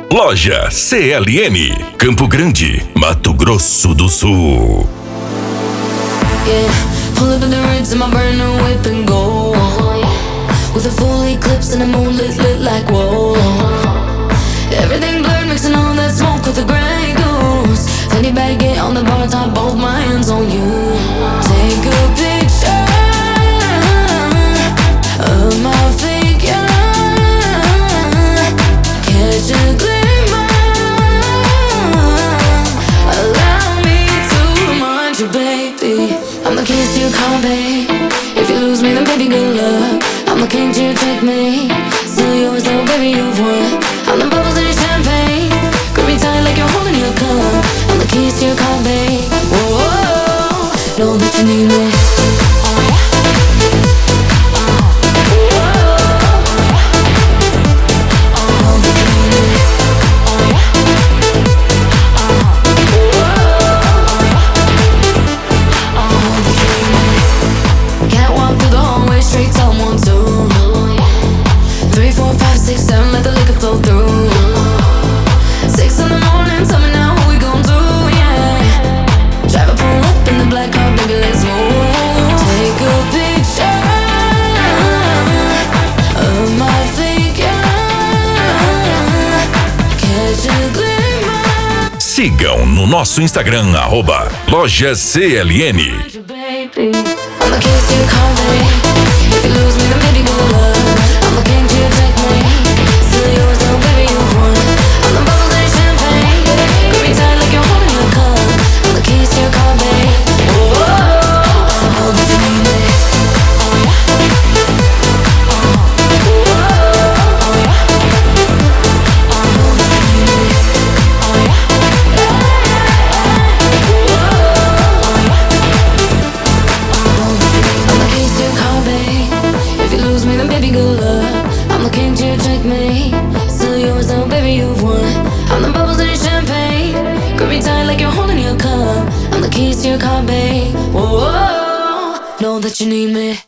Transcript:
Loja CLN, Campo Grande, Mato Grosso do Sul. Yeah, pull up in the rinse in my brand new whip and go. With a full eclipse and the moon lit like whoa. Everything blurred, mixing all that smoke with the Grey Goose. Fanny baguette on the bar top, both my hands on you. Take a picture of my figure. Catch a glimmer. Allow me to remind you, baby, I'm the keys to your car, babe. If you lose me, then baby, good luck. I'm the king to your checkmate. Still yours though, baby, you've won. I'm the bubbles in your champagne. Grip me tight like you're holding your cup. I'm the keys to your car, babe. Whoa, know that you need me. Straight to 1, 2, 3, 4, 5, 6, 7, let the liquor flow through. 6 in the morning, tell me now what we gon' do, yeah. Drive a pull up in the black car, baby, let's move. Take a picture of my figure. Catch a glimmer. Sigam no nosso Instagram, @Loja CLN. I'm the keys to your car, babe. If you lose me, then baby, good luck. I'm the king to your checkmate. Still yours though, baby, you've won. I'm the bubbles in your champagne. Grip me tight like you're holding your cup. I'm the keys to your car, babe. Whoa, know that you need me. Baby, good luck. I'm the king to your checkmate. Still yours though, baby, you've won. I'm the bubbles in your champagne. Grip me tight like you're holding your cup. I'm the keys to your car, babe. Whoa, know that you need me.